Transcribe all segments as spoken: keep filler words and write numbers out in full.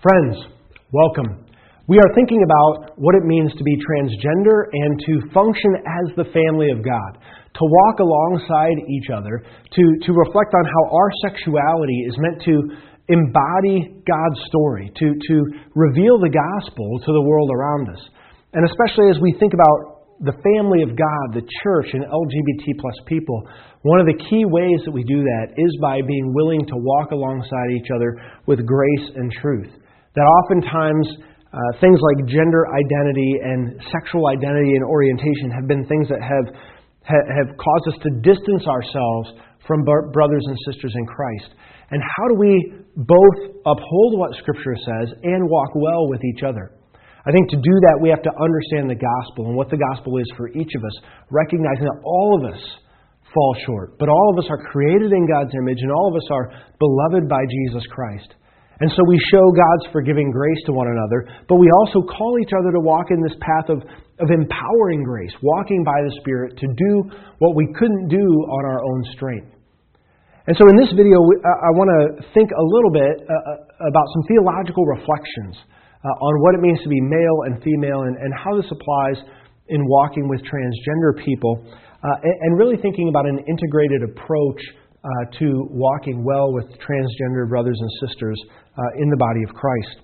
Friends, welcome. We are thinking about what it means to be transgender and to function as the family of God, to walk alongside each other, to, to reflect on how our sexuality is meant to embody God's story, to, to reveal the gospel to the world around us. And especially as we think about the family of God, the church, and L G B T plus people, one of the key ways that we do that is by being willing to walk alongside each other with grace and truth. That oftentimes uh, things like gender identity and sexual identity and orientation have been things that have ha- have caused us to distance ourselves from br- brothers and sisters in Christ. And how do we both uphold what Scripture says and walk well with each other? I think to do that, we have to understand the gospel and what the gospel is for each of us, recognizing that all of us fall short, but all of us are created in God's image and all of us are beloved by Jesus Christ. And so we show God's forgiving grace to one another, but we also call each other to walk in this path of, of empowering grace, walking by the Spirit to do what we couldn't do on our own strength. And so in this video, I want to think a little bit about some theological reflections on what it means to be male and female and, and how this applies in walking with transgender people, uh, and really thinking about an integrated approach Uh, to walking well with transgender brothers and sisters uh, in the body of Christ.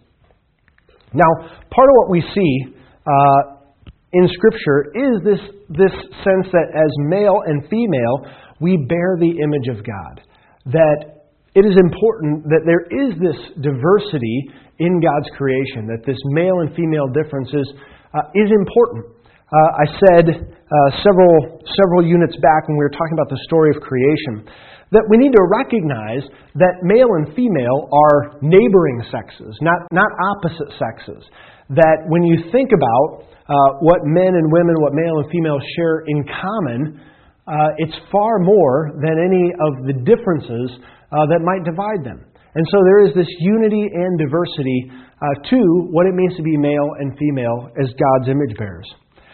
Now, part of what we see uh, in Scripture is this, this sense that as male and female, we bear the image of God. That it is important that there is this diversity in God's creation, that this male and female difference is, uh, is important. Uh, I said uh, several several units back when we were talking about the story of creation that we need to recognize that male and female are neighboring sexes, not, not opposite sexes. That when you think about uh, what men and women, what male and female share in common, uh, it's far more than any of the differences uh, that might divide them. And so there is this unity and diversity uh, to what it means to be male and female as God's image bearers.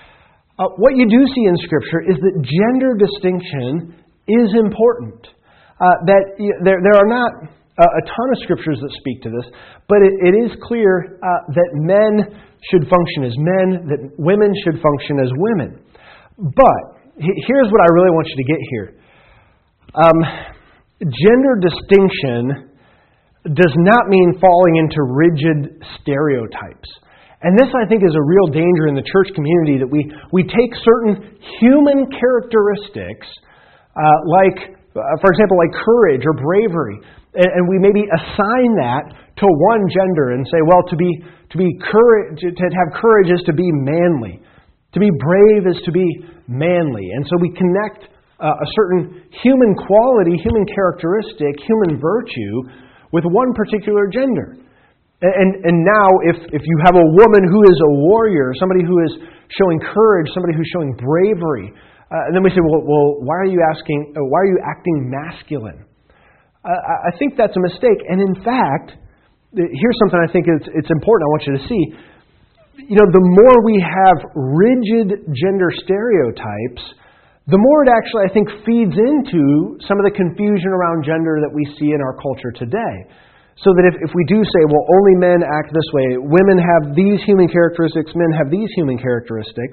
Uh, what you do see in Scripture is that gender distinction is important. Uh, that there, there are not a, a ton of Scriptures that speak to this, but it, it is clear uh, that men should function as men, that women should function as women. But here's what I really want you to get here. Um, gender distinction does not mean falling into rigid stereotypes. And this, I think, is a real danger in the church community, that we, we take certain human characteristics, uh, like, uh, for example, like courage or bravery, and, and we maybe assign that to one gender and say, well, to be to be courage, to have courage is to be manly, to be brave is to be manly, and so we connect uh, a certain human quality, human characteristic, human virtue with one particular gender. And and now, if, if you have a woman who is a warrior, somebody who is showing courage, somebody who's showing bravery, uh, and then we say, well, well, why are you asking? Uh, why are you acting masculine? Uh, I think that's a mistake. And in fact, here's something I think it's it's important. I want you to see. You know, the more we have rigid gender stereotypes, the more it actually, I think, feeds into some of the confusion around gender that we see in our culture today. So that if, if we do say, well, only men act this way, women have these human characteristics, men have these human characteristics,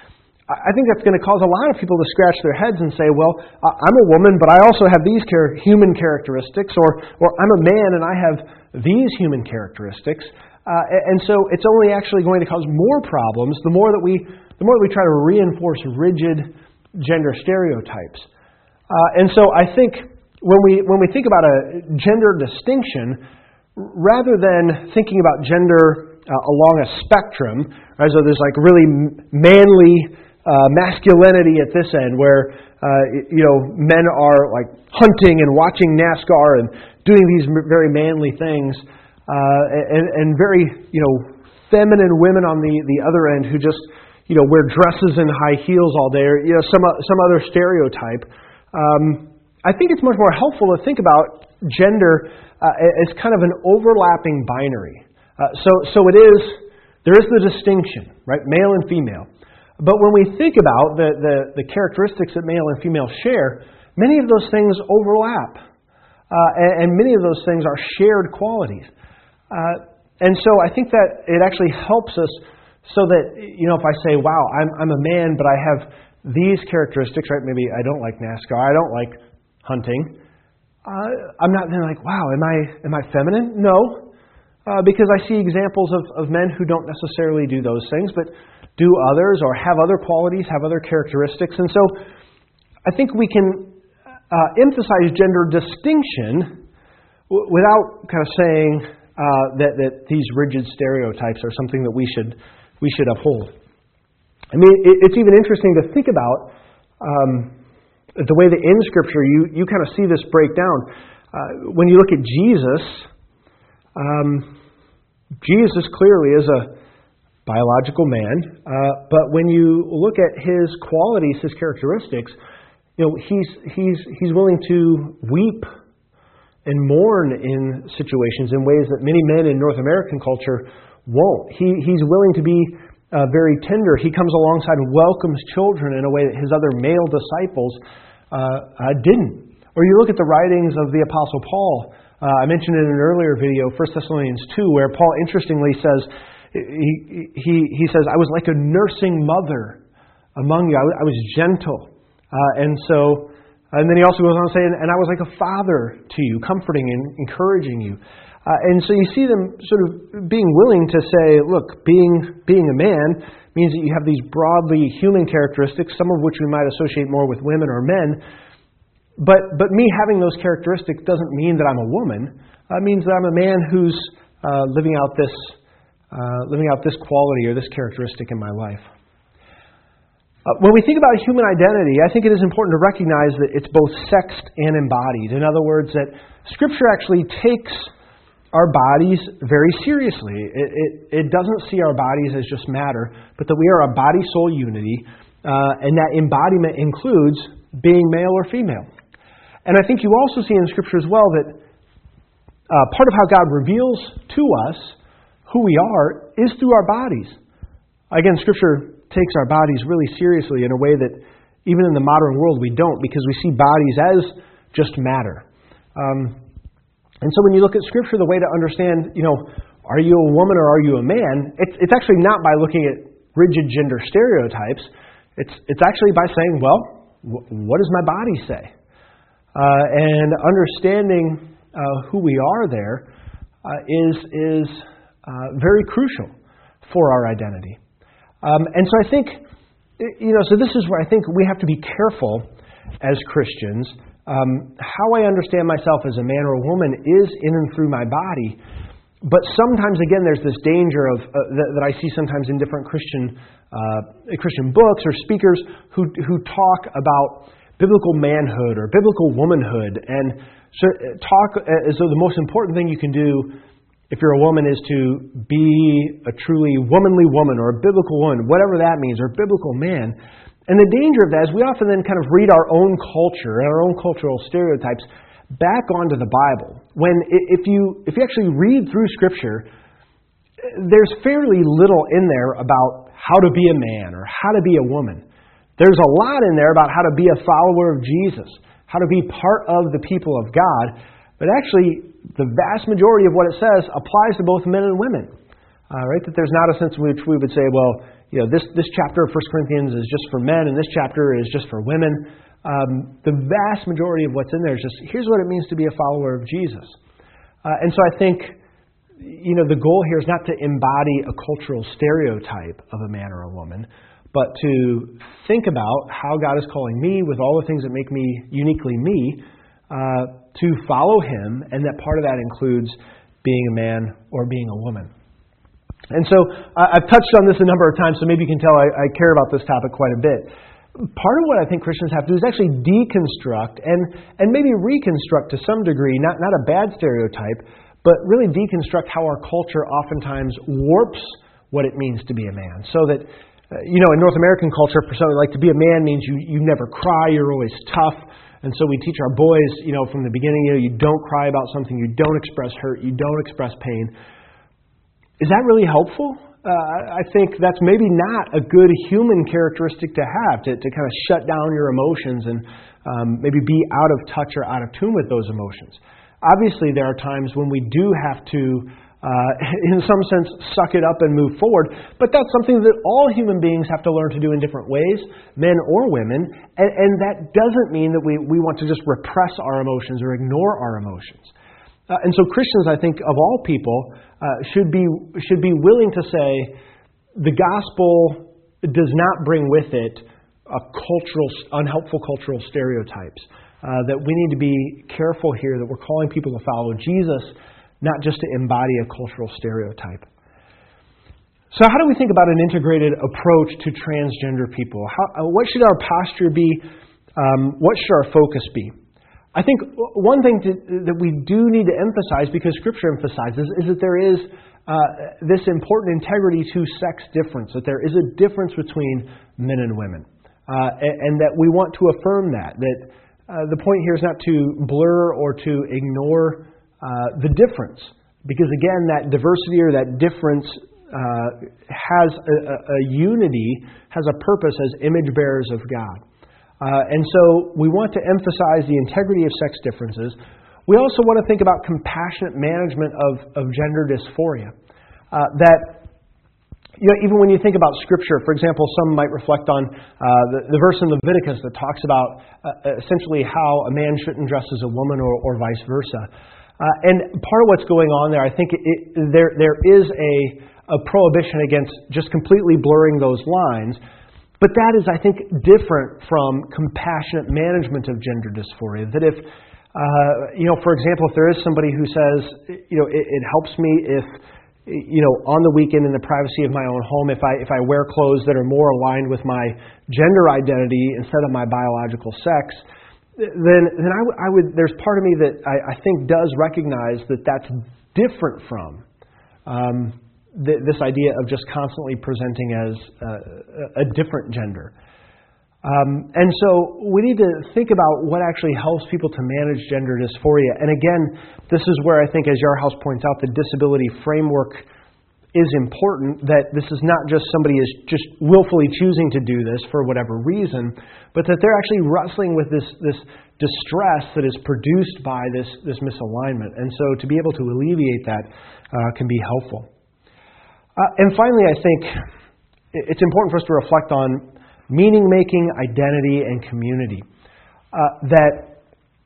I think that's going to cause a lot of people to scratch their heads and say, well, I'm a woman, but I also have these char- human characteristics, or or I'm a man and I have these human characteristics. Uh, and so it's only actually going to cause more problems the more that we the more that we try to reinforce rigid gender stereotypes. Uh, and so I think When we when we think about a gender distinction, rather than thinking about gender uh, along a spectrum, right, so there's like really manly uh, masculinity at this end, where uh, you know men are like hunting and watching NASCAR and doing these very manly things, uh, and, and very you know feminine women on the, the other end who just you know wear dresses and high heels all day, or you know some some other stereotype. Um, I think it's much more helpful to think about gender uh, as kind of an overlapping binary. Uh, so, so it is, there is the distinction, right, male and female. But when we think about the, the, the characteristics that male and female share, many of those things overlap. Uh, and, and many of those things are shared qualities. Uh, And so I think that it actually helps us so that, you know, if I say, wow, I'm, I'm a man, but I have these characteristics, right? Maybe I don't like NASCAR, I don't like hunting. Uh, I'm not then like, wow, am I am I feminine? No, uh, because I see examples of, of men who don't necessarily do those things, but do others or have other qualities, have other characteristics. And so I think we can uh, emphasize gender distinction w- without kind of saying uh, that, that these rigid stereotypes are something that we should we should uphold. I mean, it, it's even interesting to think about um, the way that in Scripture you, you kind of see this breakdown. Uh, when you look at Jesus, um, Jesus clearly is a biological man, uh, but when you look at his qualities, his characteristics, you know, he's he's he's willing to weep and mourn in situations in ways that many men in North American culture won't. He he's willing to be uh, very tender. He comes alongside and welcomes children in a way that his other male disciples uh, uh, didn't. Or you look at the writings of the Apostle Paul. Uh, I mentioned in an earlier video, First Thessalonians two, where Paul interestingly says, he he he says, I was like a nursing mother among you. I was, I was gentle, uh, and so. And then he also goes on to say, and I was like a father to you, comforting and encouraging you. Uh, and so you see them sort of being willing to say, look, being being a man means that you have these broadly human characteristics, some of which we might associate more with women or men. But but me having those characteristics doesn't mean that I'm a woman. Uh, it means that I'm a man who's uh, living out this uh, living out this quality or this characteristic in my life. Uh, when we think about human identity, I think it is important to recognize that it's both sexed and embodied. In other words, that Scripture actually takes our bodies very seriously. It, it, it doesn't see our bodies as just matter, but that we are a body-soul unity, uh, and that embodiment includes being male or female. And I think you also see in Scripture as well that uh, part of how God reveals to us who we are is through our bodies. Again, Scripture takes our bodies really seriously in a way that even in the modern world we don't, because we see bodies as just matter. Um, and so when you look at Scripture, the way to understand, you know, are you a woman or are you a man, it's, it's actually not by looking at rigid gender stereotypes. It's, it's actually by saying, well, wh- what does my body say? Uh, and understanding uh, who we are there uh, is, is uh, very crucial for our identity. Um, and so I think, you know, so this is where I think we have to be careful as Christians. Um, how I understand myself as a man or a woman is in and through my body. But sometimes, again, there's this danger of uh, that, that I see sometimes in different Christian uh, Christian books or speakers who who talk about biblical manhood or biblical womanhood, and so talk as though the most important thing you can do if you're a woman is to be a truly womanly woman or a biblical woman, whatever that means, or a biblical man. And the danger of that is we often then kind of read our own culture and our own cultural stereotypes back onto the Bible. When if you if you actually read through Scripture, there's fairly little in there about how to be a man or how to be a woman. There's a lot in there about how to be a follower of Jesus, how to be part of the people of God. But actually, the vast majority of what it says applies to both men and women. Uh, right? That there's not a sense in which we would say, well, you know, this, this chapter of First Corinthians is just for men and this chapter is just for women. Um, the vast majority of what's in there is just, here's what it means to be a follower of Jesus. Uh, and so I think, you know, the goal here is not to embody a cultural stereotype of a man or a woman, but to think about how God is calling me with all the things that make me uniquely me, uh, to follow Him, and that part of that includes being a man or being a woman. And so uh, I've touched on this a number of times, so maybe you can tell I, I care about this topic quite a bit. Part of what I think Christians have to do is actually deconstruct and, and maybe reconstruct to some degree, not, not a bad stereotype, but really deconstruct how our culture oftentimes warps what it means to be a man. So that, uh, you know, in North American culture, for something like to be a man means you, you never cry, you're always tough. And so we teach our boys, you know, from the beginning, you know, you don't cry about something, you don't express hurt, you don't express pain. Is that really helpful? Uh, I think that's maybe not a good human characteristic to have, to, to kind of shut down your emotions and um, maybe be out of touch or out of tune with those emotions. Obviously, there are times when we do have to uh, in some sense, suck it up and move forward. But that's something that all human beings have to learn to do in different ways, men or women. And, and that doesn't mean that we, we want to just repress our emotions or ignore our emotions. Uh, and so Christians, I think, of all people, uh, should be should be willing to say the gospel does not bring with it a cultural, unhelpful cultural stereotypes. Uh, that we need to be careful here that we're calling people to follow Jesus, not just to embody a cultural stereotype. So how do we think about an integrated approach to transgender people? How, what should our posture be? Um, what should our focus be? I think one thing to, that we do need to emphasize, because Scripture emphasizes, is that there is uh, this important integrity to sex difference, that there is a difference between men and women, uh, and, and that we want to affirm that, that uh, the point here is not to blur or to ignore uh, the difference, because again, that diversity or that difference uh, has a, a, a unity, has a purpose as image bearers of God. Uh, and so we want to emphasize the integrity of sex differences. We also want to think about compassionate management of, of gender dysphoria. Uh, that, you know, even when you think about Scripture, for example, some might reflect on uh, the, the verse in Leviticus that talks about uh, essentially how a man shouldn't dress as a woman or, or vice versa. Uh, and part of what's going on there, I think it, it, there there is a, a prohibition against just completely blurring those lines. But that is, I think, different from compassionate management of gender dysphoria. That if, uh, you know, for example, if there is somebody who says, you know, it, it helps me if, you know, on the weekend in the privacy of my own home, if I if I wear clothes that are more aligned with my gender identity instead of my biological sex, then then I, w- I would. There's part of me that I, I think does recognize that that's different from. Um, this idea of just constantly presenting as uh, a different gender. Um, and so we need to think about what actually helps people to manage gender dysphoria. And again, this is where I think, as Yarhouse points out, the disability framework is important, that this is not just somebody is just willfully choosing to do this for whatever reason, but that they're actually wrestling with this, this distress that is produced by this, this misalignment. And so to be able to alleviate that uh, can be helpful. Uh, and finally, I think it's important for us to reflect on meaning-making, identity, and community. Uh, that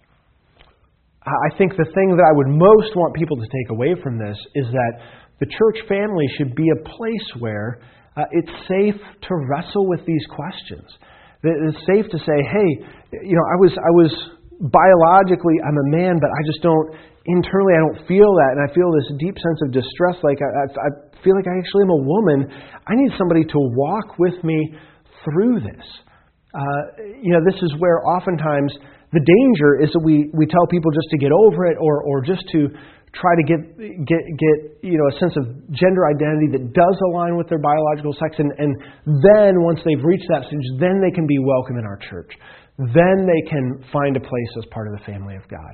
I think the thing that I would most want people to take away from this is that the church family should be a place where uh, it's safe to wrestle with these questions. That it's safe to say, hey, you know, I was I was biologically, I'm a man, but I just don't, internally I don't feel that, and I feel this deep sense of distress, like I, I, I feel like I actually am a woman. I need somebody to walk with me through this. Uh, you know, this is where oftentimes the danger is that we, we tell people just to get over it, or or just to try to get get get you know a sense of gender identity that does align with their biological sex, and, and then once they've reached that stage, then they can be welcome in our church. Then they can find a place as part of the family of God.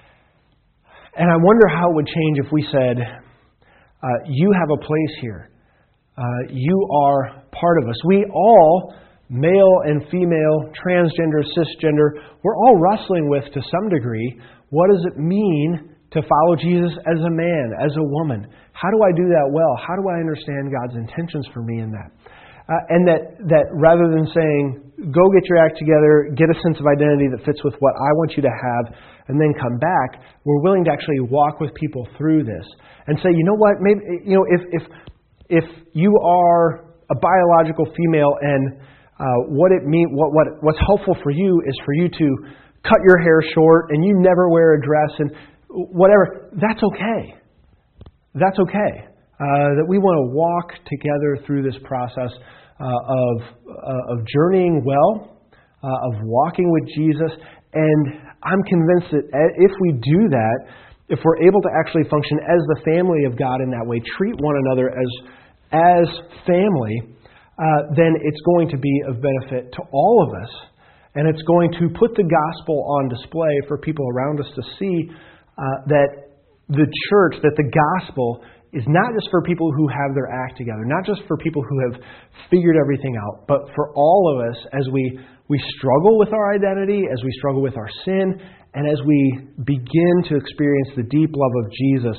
And I wonder how it would change if we said, uh, you have a place here. Uh, you are part of us. We all, male and female, transgender, cisgender, we're all wrestling with, to some degree, what does it mean to follow Jesus as a man, as a woman? How do I do that well? How do I understand God's intentions for me in that? Uh, and that, that rather than saying, go get your act together, get a sense of identity that fits with what I want you to have, and then come back, we're willing to actually walk with people through this and say, you know what, maybe, you know, if if if you are a biological female and uh, what it mean, what what what's helpful for you is for you to cut your hair short and you never wear a dress and whatever, that's okay. That's okay. Uh, that we want to walk together through this process uh, of uh, of journeying well, uh, of walking with Jesus, and I'm convinced that if we do that, if we're able to actually function as the family of God in that way, treat one another as as family, uh, then it's going to be of benefit to all of us, and it's going to put the gospel on display for people around us to see uh, that the church, that the gospel is not just for people who have their act together, not just for people who have figured everything out, but for all of us as we, we struggle with our identity, as we struggle with our sin, and as we begin to experience the deep love of Jesus,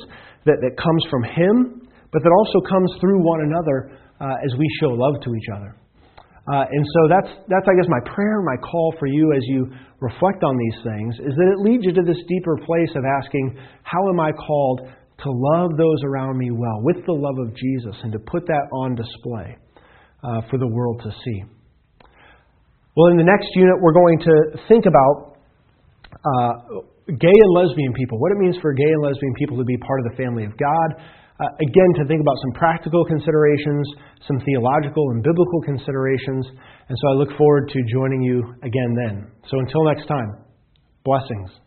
that, that comes from Him, but that also comes through one another uh, as we show love to each other. Uh, and so that's, that's, I guess, my prayer, my call for you as you reflect on these things, is that it leads you to this deeper place of asking, how am I called to love those around me well, with the love of Jesus, and to put that on display uh, for the world to see. Well, in the next unit, we're going to think about uh, gay and lesbian people, what it means for gay and lesbian people to be part of the family of God. Uh, again, to think about some practical considerations, some theological and biblical considerations. And so I look forward to joining you again then. So until next time, blessings.